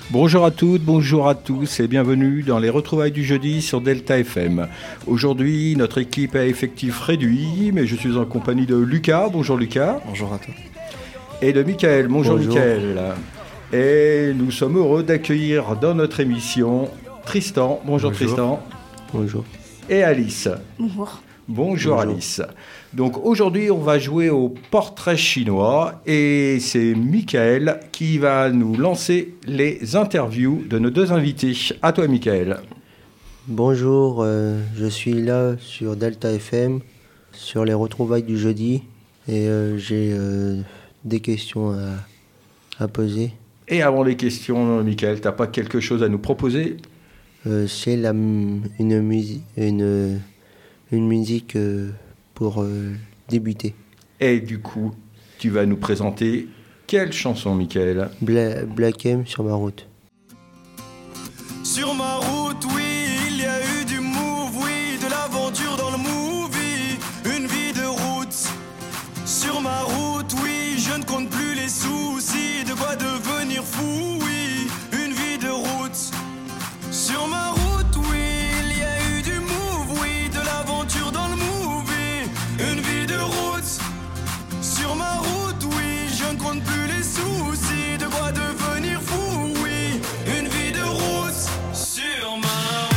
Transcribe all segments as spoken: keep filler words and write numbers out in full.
Bonjour à toutes, bonjour à tous et bienvenue dans les retrouvailles du jeudi sur Delta F M. Aujourd'hui, notre équipe a effectif réduit, mais je suis en compagnie de Lucas. Bonjour Lucas. Bonjour à toi. Et de Mickaël. Bonjour, bonjour. Mickaël. Et nous sommes heureux d'accueillir dans notre émission Tristan. Bonjour, bonjour. Tristan. Bonjour. Et Alice. Bonjour. Bonjour, bonjour Alice. Donc aujourd'hui, on va jouer au portrait chinois et c'est Mickaël qui va nous lancer les interviews de nos deux invités. À toi, Mickaël. Bonjour, euh, je suis là sur Delta F M, sur les retrouvailles du jeudi et euh, j'ai euh, des questions à, à poser. Et avant les questions, Mickaël, t'as pas quelque chose à nous proposer ? euh, C'est la, une, musi- une, une musique euh, pour euh, débuter. Et du coup, tu vas nous présenter quelle chanson, Mickaël ? Bla- Black M sur ma route. Sur ma route, oui, il y a eu du move, oui, de l'aventure dans le movie, une vie de route. Sur ma route, oui, je ne compte plus les soucis, de quoi devenir fou, oui, une vie de route. Sur ma route, oui, il y a eu du move, oui, de l'aventure dans le movie, une vie de route. Sur ma route, oui, je ne compte plus les soucis, de quoi devenir fou, oui, une vie de route. Sur ma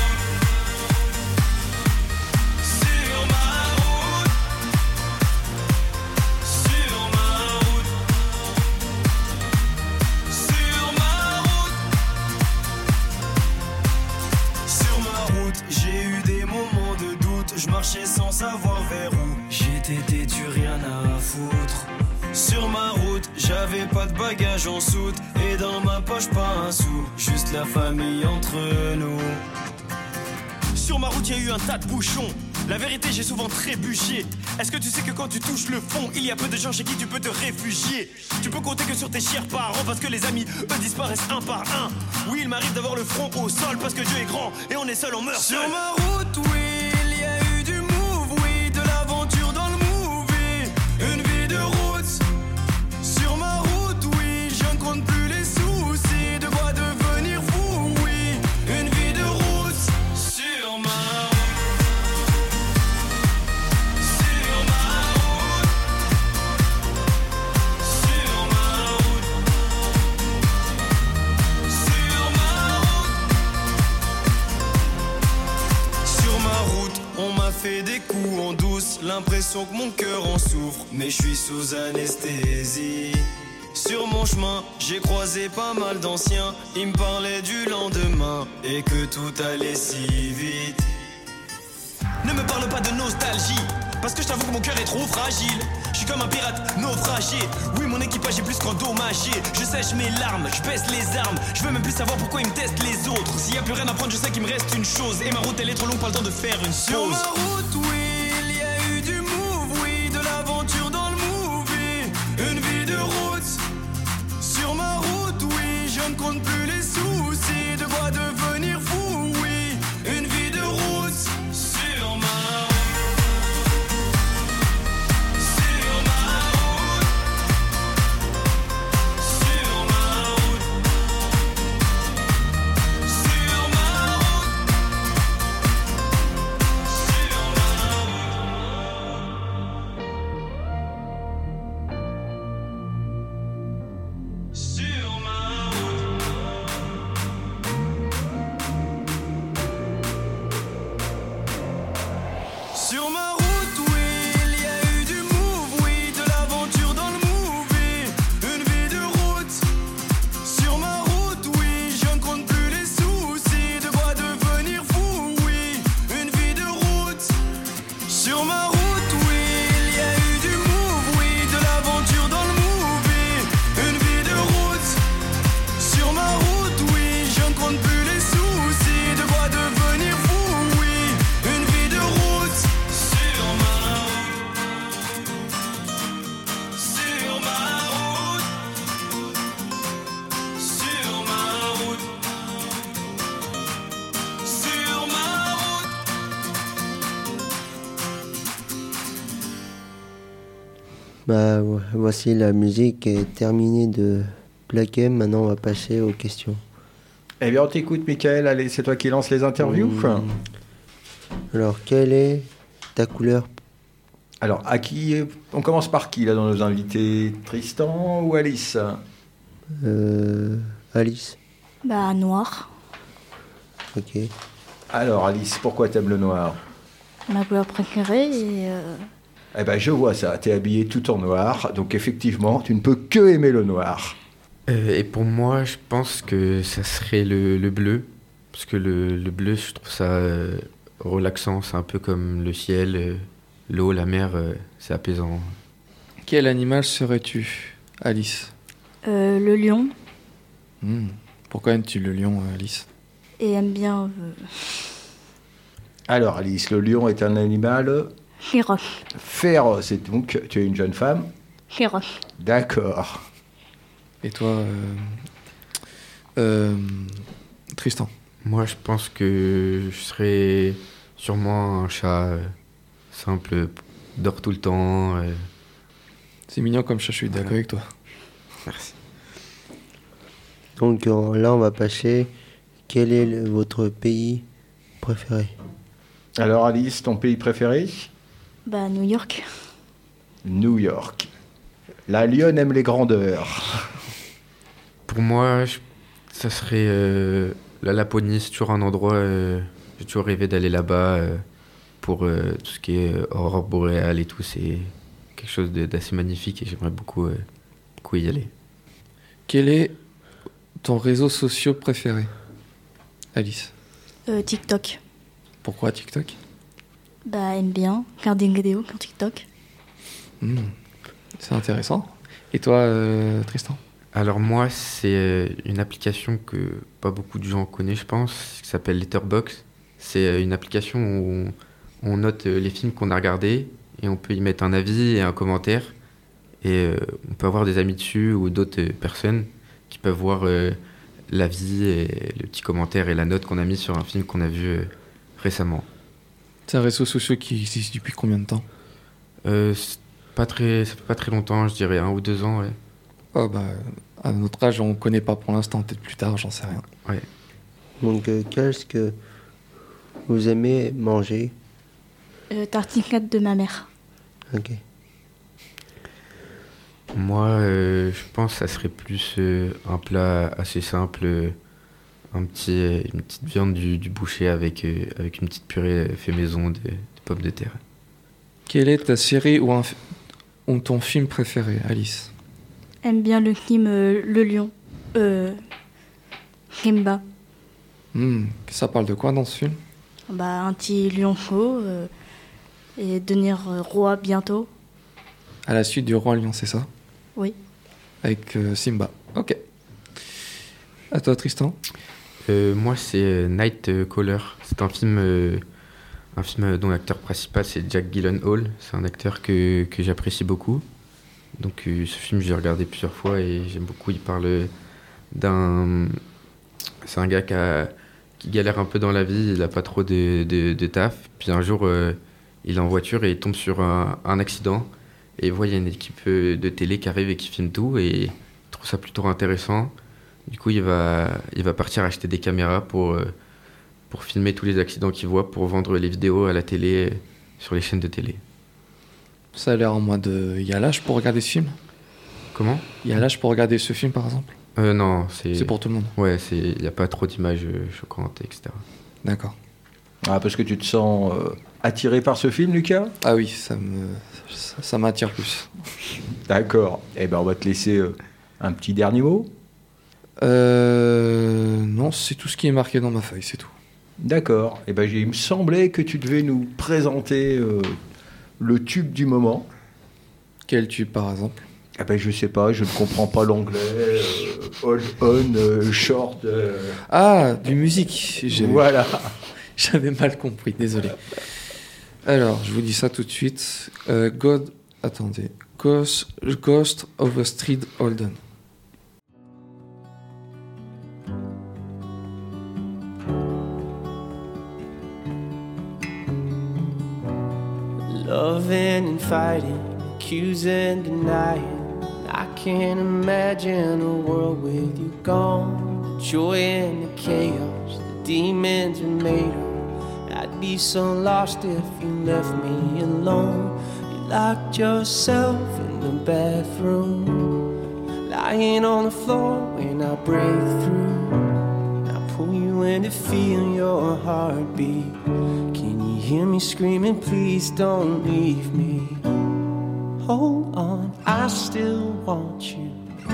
je marchais sans savoir vers où j'étais têtu, rien à foutre. Sur ma route, j'avais pas de bagages en soute et dans ma poche pas un sou, juste la famille entre nous. Sur ma route, y a eu un tas de bouchons. La vérité, j'ai souvent trébuché. Est-ce que tu sais que quand tu touches le fond, il y a peu de gens chez qui tu peux te réfugier? Tu peux compter que sur tes chers parents parce que les amis, eux, disparaissent un par un. Oui, il m'arrive d'avoir le front au sol parce que Dieu est grand et on est seul, on meurt seul. Sur ma route, oui. Fait des coups en douce, l'impression que mon cœur en souffre, mais je suis sous anesthésie. Sur mon chemin, j'ai croisé pas mal d'anciens, ils me parlaient du lendemain et que tout allait si vite. Ne me parle pas de nostalgie, parce que je t'avoue que mon cœur est trop fragile. Je suis comme un pirate naufragé, oui mon équipage est plus qu'endommagé. Je sèche mes larmes, je baisse les armes, je veux même plus savoir pourquoi ils me testent les autres. S'il y a plus rien à prendre, je sais qu'il me reste une chose, et ma route elle est trop longue, pas le temps de faire une pause. Sur ma route, oui, il y a eu du move, oui, de l'aventure dans le movie, une vie de route. Sur ma route, oui, je ne compte plus les soucis, de quoi devenir fou, oui, une vie de route. Sur ma Bah, voici la musique est terminée de Black M. Maintenant, on va passer aux questions. Eh bien, on t'écoute, Michael. Allez, c'est toi qui lance les interviews. Mmh. Alors, quelle est ta couleur? Alors, à qui on commence par qui, là, dans nos invités? Tristan ou Alice? euh, Alice. Bah, noir. Ok. Alors, Alice, pourquoi t'aimes le noir? Ma couleur préférée et... Euh... Eh ben, je vois ça. T'es habillé tout en noir. Donc, effectivement, tu ne peux que aimer le noir. Euh, et pour moi, je pense que ça serait le, le bleu. Parce que le, le bleu, je trouve ça euh, relaxant. C'est un peu comme le ciel, euh, l'eau, la mer. Euh, c'est apaisant. Quel animal serais-tu, Alice? Euh, le lion. Hmm. Pourquoi aimes-tu le lion, Alice? Et aime bien... Euh... Alors, Alice, le lion est un animal... féroce. Féroce. Et donc, tu es une jeune femme? Féroce. D'accord. Et toi, euh... Euh... Tristan? Moi, je pense que je serais sûrement un chat euh, simple, dort tout le temps. Euh... C'est mignon comme chat, je suis d'accord Voilà. avec toi. Merci. Donc euh, là, on va passer. Quel est le- votre pays préféré? Alors, Alice, ton pays préféré? Bah, New York. New York. La lionne aime les grandeurs. Pour moi, je- ça serait euh, la Laponie. C'est toujours un endroit. Euh, j'ai toujours rêvé d'aller là-bas euh, pour euh, tout ce qui est euh, aurore boréale et tout. C'est quelque chose de- d'assez magnifique et j'aimerais beaucoup, euh, beaucoup y aller. Quel est ton réseau social préféré, Alice? Euh, TikTok. Pourquoi TikTok? Bah, aime bien. Regarder une vidéo sur TikTok. Hmm. C'est intéressant. Et toi, euh, Tristan? Alors moi, c'est euh, une application que pas beaucoup de gens connaissent, je pense, qui s'appelle Letterboxd. C'est euh, une application où on, on note euh, les films qu'on a regardés et on peut y mettre un avis et un commentaire. Et euh, on peut avoir des amis dessus ou d'autres euh, personnes qui peuvent voir euh, l'avis et le petit commentaire et la note qu'on a mis sur un film qu'on a vu euh, récemment. C'est un réseau social qui existe depuis combien de temps? Euh, c'est pas très, ça fait pas très longtemps, je dirais un ou deux ans, ouais. Oh bah, à notre âge, on connaît pas pour l'instant, peut-être plus tard, j'en sais rien. Ouais. Donc, euh, qu'est-ce que vous aimez manger? Euh, tartinade de ma mère. Ok. Moi, euh, je pense que ça serait plus euh, un plat assez simple, euh, un petit, euh, une petite viande du, du boucher avec, euh, avec une petite purée euh, fait maison de, de pommes de terre. Quelle est ta série ou, un fi- ou ton film préféré, Alice? Aime bien le film euh, Le Lion. Euh... Kimba. Hmm. Ça parle de quoi dans ce film? Bah, un petit lion faux. Euh... Et devenir euh, roi bientôt. À la suite du Roi Lion, c'est ça? Oui. Avec euh, Simba. Ok. À toi, Tristan? Euh, moi, c'est euh, Nightcrawler. C'est un film, euh, un film dont l'acteur principal, c'est Jack Gyllenhaal. C'est un acteur que, que j'apprécie beaucoup. Donc, euh, ce film, j'ai regardé plusieurs fois et j'aime beaucoup. Il parle d'un... C'est un gars qui, a- qui galère un peu dans la vie. Il n'a pas trop de, de, de taf. Puis un jour, euh, il est en voiture et il tombe sur un, un accident. Et il voit, il y a une équipe euh, de télé qui arrive et qui filme tout. Et il trouve ça plutôt intéressant. Du coup, il va, il va partir acheter des caméras pour, euh, pour filmer tous les accidents qu'il voit, pour vendre les vidéos à la télé, euh, sur les chaînes de télé. Ça a l'air en mode... euh, Il y a l'âge pour regarder ce film? Comment? Il y a l'âge pour regarder ce film, par exemple? euh, Non, c'est... C'est pour tout le monde. Ouais, c'est... il n'y a pas trop d'images euh, choquantes, et cetera. D'accord. Ah, parce que tu te sens euh, attiré par ce film, Lucas? Ah oui, ça me, ça, ça m'attire plus. D'accord. Eh ben, on va te laisser euh, un petit dernier mot. Euh, non, c'est tout ce qui est marqué dans ma feuille, c'est tout. D'accord. Eh ben, j'ai- il me semblait que tu devais nous présenter euh, le tube du moment. Quel tube, par exemple? Eh ben, je sais pas, je ne comprends pas l'anglais. euh, hold on, euh, short. euh, Ah, du musique. J'ai- Voilà. J'avais mal compris, désolé. Alors, je vous dis ça tout de suite. Euh, God... Attendez. Ghost, Ghost of the Street Holden. Loving and fighting, accusing and denying. I can't imagine a world with you gone. The joy in the chaos the demons are made of. I'd be so lost if you left me alone. You locked yourself in the bathroom, lying on the floor when I break through. I pull you in to feel your heartbeat. Can you hear me screaming, please don't leave me? Hold on, I still want you.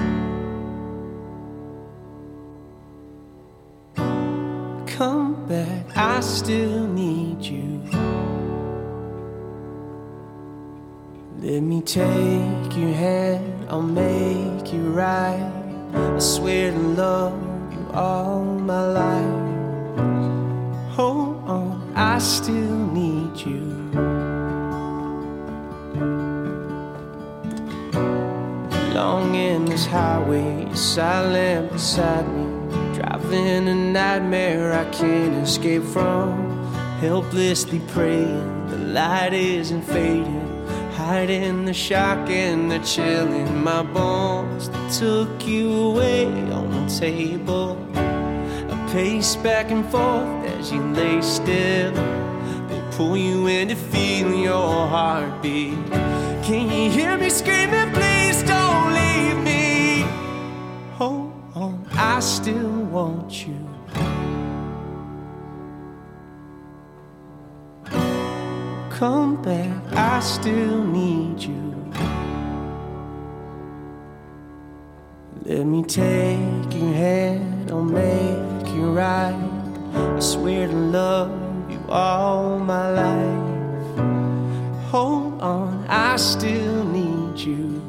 Come back, I still need you. Let me take your hand, I'll make you right. I swear to love you all my life. Hold on, I still need you. Long in this highway, you're silent beside me. Driving a nightmare I can't escape from. Helplessly praying, the light isn't fading. Hiding the shock and the chill in my bones. They took you away on the table. I pace back and forth as you lay still. They pull you in to feel your heartbeat. Can you hear me screaming, please don't leave me? Hold on, I still want you. Come back, I still need you. Let me take your hand, I'll make you right. I swear to love you all my life. Hold on, I still need you.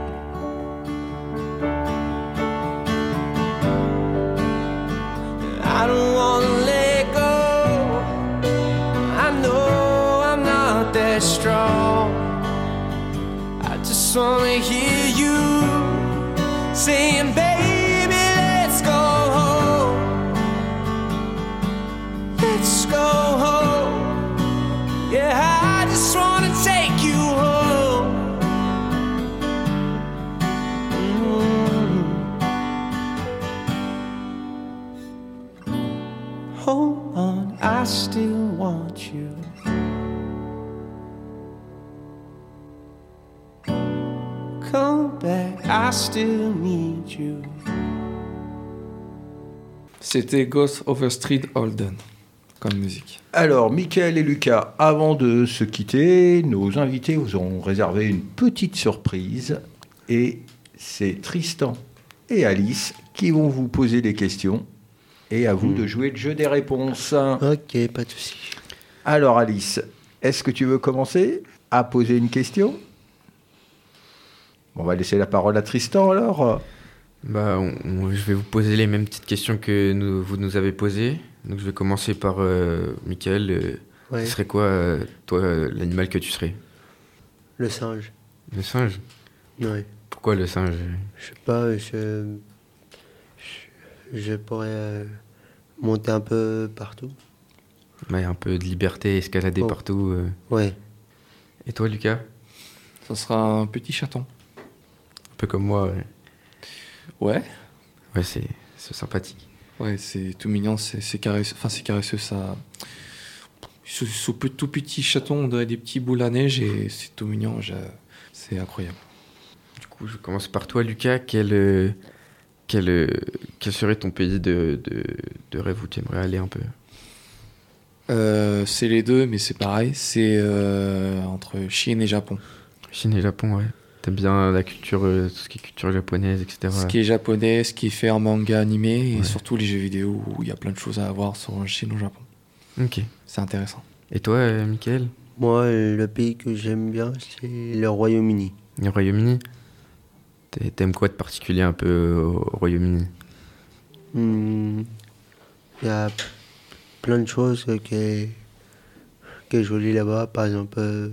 I don't wanna let go. I know I'm not that strong. I just wanna hear you saying, baby, let's go home. Let's go home. Yeah, I just wanna take you home. Mm-hmm. Hold on, I still want you. Come back, I still need you. C'était Ghost of a Street Holden comme musique. Alors, Mickaël et Lucas, avant de se quitter, nos invités vous ont réservé une petite surprise. Et c'est Tristan et Alice qui vont vous poser des questions. Et à vous mmh. de jouer le jeu des réponses. Ok, pas de souci. Alors, Alice, est-ce que tu veux commencer à poser une question ? On va laisser la parole à Tristan, alors. Bah, on, on, je vais vous poser les mêmes petites questions que nous, vous nous avez posées. Donc, je vais commencer par euh, Mickaël. Euh, ouais. Ce serait quoi, euh, toi, euh, l'animal que tu serais ? Le singe. Le singe ? Oui. Pourquoi le singe ? Je sais pas, je... Je, je pourrais euh, monter un peu partout. Ouais, un peu de liberté, escalader oh. partout. Euh. Ouais. Et toi, Lucas ? Ça sera un petit chaton. Un peu comme moi, ouais. Ouais. Ouais, c'est, c'est sympathique. Ouais, c'est tout mignon, c'est, c'est caresseux, enfin c'est caresseux, ça... Ce, ce tout petit chaton, on dirait des petits boules à neige et c'est tout mignon, je... c'est incroyable. Du coup, je commence par toi, Lucas. Quel, quel, quel serait ton pays de, de, de rêve où tu aimerais aller un peu ? euh, C'est les deux, mais c'est pareil, c'est euh, entre Chine et Japon. Chine et Japon, ouais. T'aimes bien la culture, euh, tout ce qui est culture japonaise, et cetera. Ce qui est japonais, ce qui est fait en manga animé, et ouais. surtout les jeux vidéo où il y a plein de choses à avoir sur Chine ou Japon. Ok. C'est intéressant. Et toi, euh, Mickaël ? Moi, le pays que j'aime bien, c'est le Royaume-Uni. Le Royaume-Uni ? T'aimes quoi de particulier un peu au Royaume-Uni ? Il mmh, y a plein de choses qui est, qui est jolies là-bas, par exemple... Euh,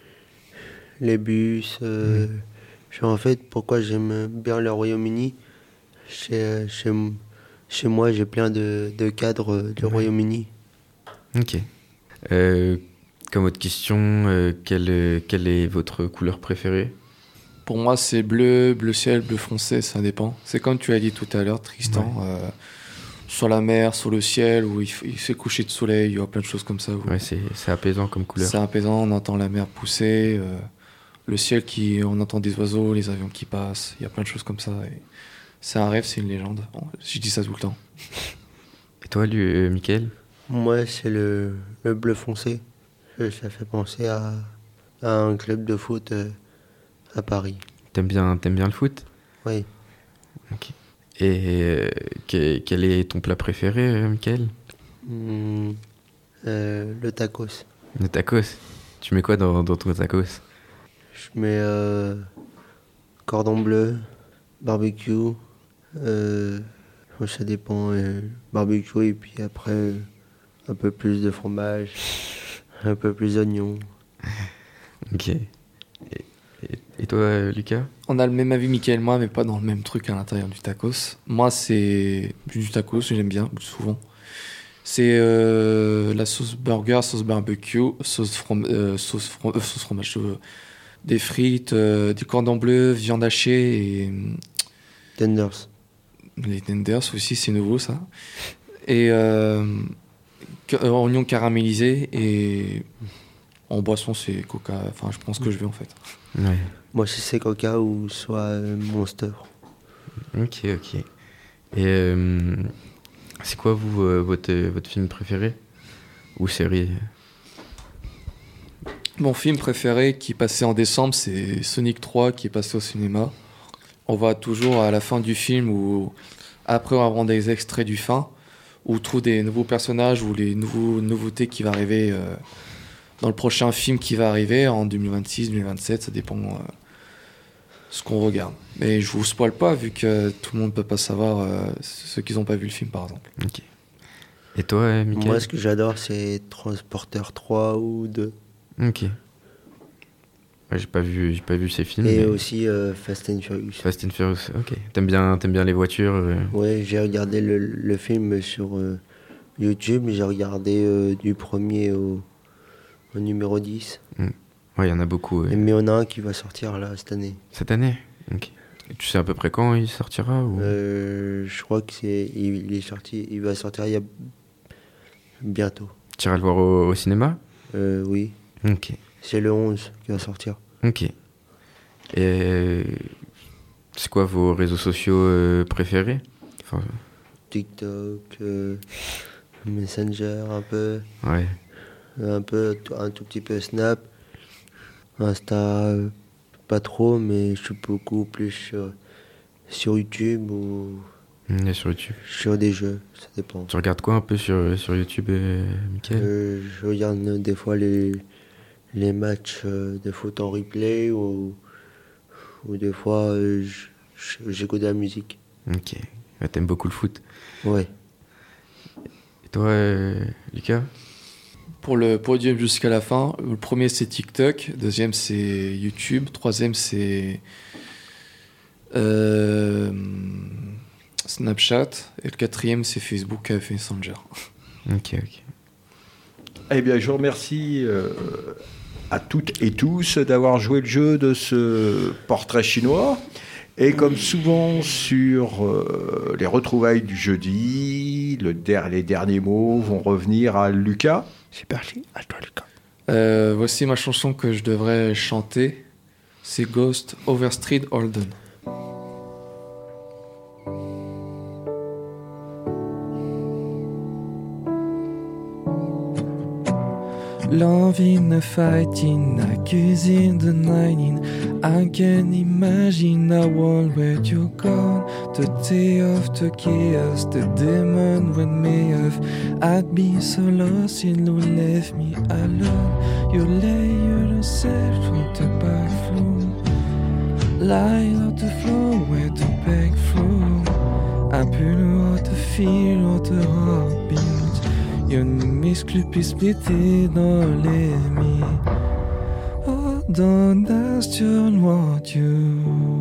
les bus. Euh, mmh. je, en fait, pourquoi j'aime bien le Royaume-Uni, chez, chez, chez moi, j'ai plein de, de cadres du mmh. Royaume-Uni. Ok. Euh, comme autre question, euh, quelle, quelle est votre couleur préférée ? Pour moi, c'est bleu, bleu ciel, bleu foncé, ça dépend. C'est comme tu as dit tout à l'heure, Tristan. Ouais. Euh, sur la mer, sur le ciel, où il, f- il fait coucher de soleil, il y a plein de choses comme ça. où Ouais, c'est c'est apaisant comme couleur. C'est apaisant, on entend la mer pousser, euh, le ciel qui, on entend des oiseaux, les avions qui passent, il y a plein de choses comme ça. Et c'est un rêve, c'est une légende. Bon, je dis ça tout le temps. Et toi, lui, euh, Mickaël? Moi, c'est le, le bleu foncé. Euh, Ça fait penser à, à un club de foot euh, à Paris. T'aimes bien, t'aimes bien le foot? Oui. Ok. Et euh, que- quel est ton plat préféré, euh, Mickaël? Hmm, euh, le tacos. Le tacos. Tu mets quoi dans, dans ton tacos? Je mets euh, cordon bleu, barbecue. Euh, ça dépend. euh, barbecue et puis après euh, un peu plus de fromage, un peu plus d'oignons. Ok. Et, et- et toi, euh, Lucas? On a le même avis, Mickaël et moi, mais pas dans le même truc à l'intérieur du tacos. Moi, c'est du tacos, j'aime bien, souvent. C'est euh, la sauce burger, sauce barbecue, sauce, from- euh, sauce, from- euh, sauce fromage, euh, des frites, euh, du cordon bleu, viande hachée et euh, Tenders. les tenders aussi, c'est nouveau ça. Et euh, ca- euh, oignons caramélisés et en boisson, c'est coca. Enfin, je pense que je vais en fait. Ouais. Moi, si c'est Coca ou soit euh, Monster. Ok, ok. Et euh, c'est quoi, vous, euh, votre, votre film préféré? Ou série? Mon film préféré qui passait en décembre, c'est Sonic trois qui est passé au cinéma. On va toujours à la fin du film où, après avoir des extraits du fin, où on trouve des nouveaux personnages ou les nouveaux, nouveautés qui vont arriver euh, dans le prochain film qui va arriver en deux mille vingt-six, deux mille vingt-sept, ça dépend euh, ce qu'on regarde. Mais je vous spoil pas vu que tout le monde peut pas savoir euh, ceux qui n'ont pas vu le film par exemple. Ok. Et toi, euh, Mickaël? Moi, ce que j'adore, c'est Transporteur trois ou deux. Ok. Ouais, j'ai pas vu, j'ai pas vu ces films. Et mais- aussi euh, Fast and Furious. Fast and Furious, ok. T'aimes bien, t'aimes bien les voitures euh, Ouais, j'ai regardé le, le film sur euh, YouTube. J'ai regardé euh, du premier au, au numéro dix. Ouais, il y en a beaucoup. ouais. Et mais on a un qui va sortir là cette année. Cette année? Ok. Et tu sais à peu près quand il sortira ou... Euh, je crois que c'est il, il est sorti, il va sortir il y a bientôt. Tu iras le voir au, au cinéma? Euh, oui, Ok. c'est le onze qui va sortir. Ok. Et euh, c'est quoi vos réseaux sociaux euh, préférés? Enfin, TikTok, euh, Messenger, un peu, ouais. un peu, un tout petit peu Snap, Insta, euh, pas trop, mais je suis beaucoup plus sur, sur YouTube ou Mm, sur YouTube. sur des jeux, ça dépend. Tu regardes quoi un peu sur, sur YouTube, euh, Mickaël? Euh, je regarde euh, des fois les, les matchs euh, de foot en replay ou, ou des fois euh, j- j- j'écoute de la musique. Ok. Ouais, t'aimes beaucoup le foot. Ouais. Et toi, euh, Lucas? Pour le podium jusqu'à la fin, le premier c'est TikTok, deuxième c'est YouTube, troisième c'est euh, Snapchat et le quatrième c'est Facebook avec Messenger. Ok, ok. Eh bien, je vous remercie euh, à toutes et tous d'avoir joué le jeu de ce portrait chinois. Et comme souvent sur euh, les retrouvailles du jeudi, le der- les derniers mots vont revenir à Lucas. C'est parti, à toi Lucas. Euh, voici ma chanson que je devrais chanter, c'est Ghost Over Street Holden. L'envie de fighting, la cuisine de nineteen. I can imagine a world where you're gone. The day of the chaos, the demon when me off. I'd be so lost in you left me alone. You lay yourself on the bathroom, lie on the floor where the bag flow. I put out the fear of the heartbeat. Y'a une muscle puis splitté dans les mi. Oh, don't ask you what you.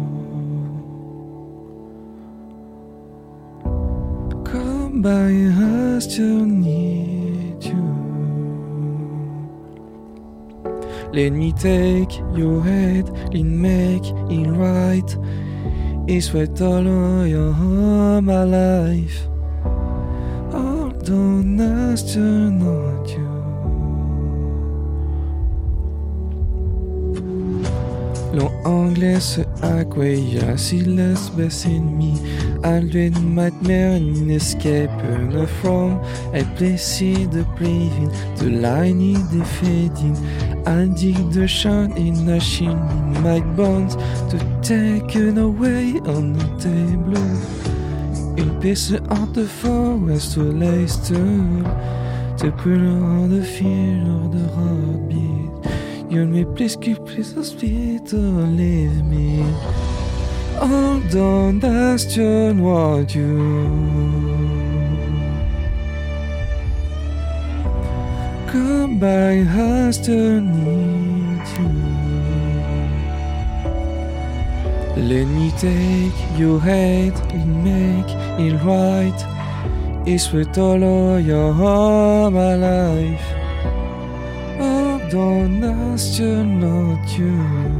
Come by, I still need you. Let me take your head, let make it right. It's sweat all on your my life. don't astronaut you. Long anglais se accueilla si les best in me. I'll do nightmare in escape from a place the breathing, the line in the fading. I'll dig the shine in a sheen in my bones to take it away on the table. Une piste entre forest to Leicester, to put on the fear of the heartbeat. You me please keep please hospital leave me. Oh, don't ask you what you come by has to need you. Let me take your hate and make it right. It's with all of your all my life. Oh, don't ask you not you.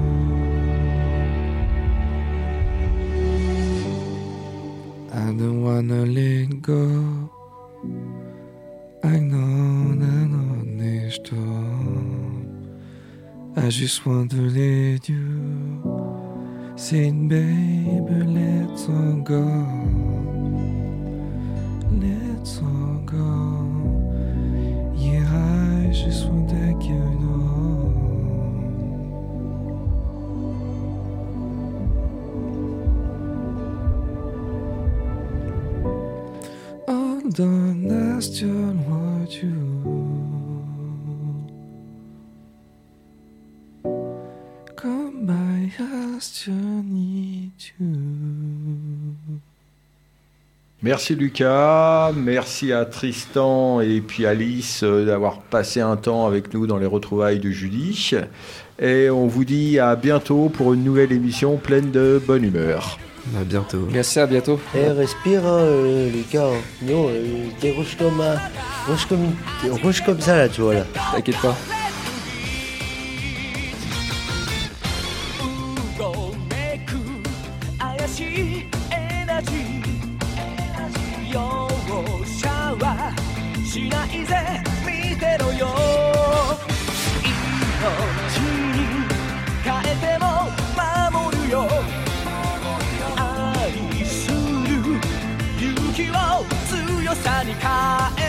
I don't wanna let go. I know I'm honest. I just want to let you say, baby, let's all go. Let's all go. Yeah, I just want to take you home. Oh, don't ask you what you come by, ask you need you. Merci Lucas, merci à Tristan et puis Alice d'avoir passé un temps avec nous dans les retrouvailles de Julie. Et on vous dit à bientôt pour une nouvelle émission pleine de bonne humeur. À bientôt. Merci, à bientôt. Eh, respire, hein, euh, Lucas. Non, euh, t'es rouge comme, un- rouge comme, t'es rouge comme ça là, tu vois là. T'inquiète pas. うごめく怪しいエナジー容赦はしないぜ見てろよ命に変えても守るよ愛する勇気を強さに変え